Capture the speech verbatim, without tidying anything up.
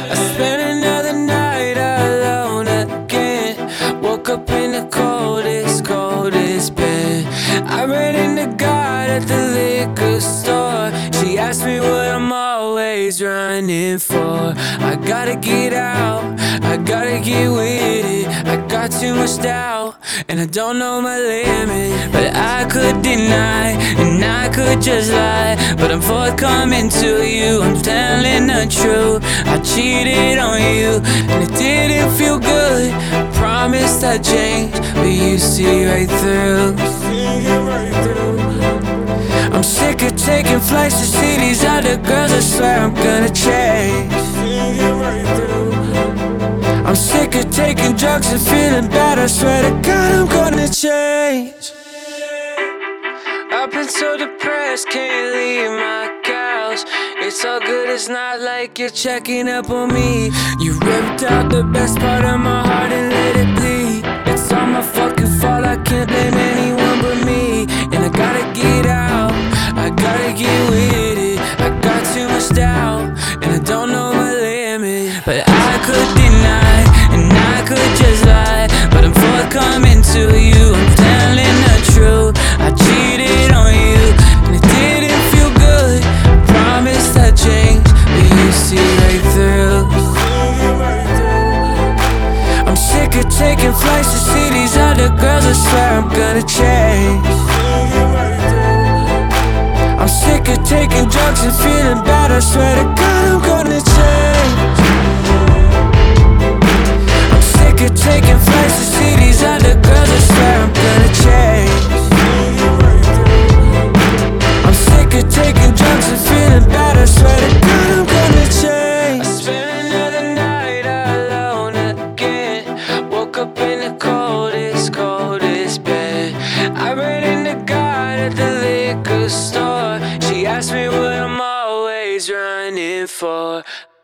I spent another night alone again. Woke up in the coldest, coldest bed. I ran into God at the liquor store. She asked me what I'm always running for. I gotta get out, I gotta get with it. I got too much doubt, and I don't know my limit. But I could deny, and I could just lie, but I'm forthcoming to you, I'm telling the truth. I cheated on you, and it didn't feel good. I promised I'd change, but you see right through. I'm sick of taking flights to see these other girls, I swear I'm gonna change. I'm sick of taking drugs and feeling bad, I swear to God I'm gonna change. I've been so depressed, can't leave my couch. It's all good, it's not like you're checking up on me. You ripped out the best part of my heart and let it bleed. It's all my fucking fault, I can't blame anyone but me. And I gotta get out, I gotta get with it. I got too much doubt, and I don't know my limit. But I could deny, and I could just lie, but I'm forthcoming to you, I'm telling the truth. I cheated on you, and it didn't feel good. I promised I'd change, but you see right through. I'm sick of taking flights to see these other girls, I swear I'm gonna change. I'm sick of taking drugs and feeling bad, I swear to God I'm gonna change. I'm sick of taking flights to see these other girls, I swear I'm gonna change. I'm sick of taking drugs and feeling bad, I swear to God I'm gonna change. I spent another night alone again. Woke up in the coldest, coldest bed. I ran into God at the liquor store. She asked me what I'm always running for.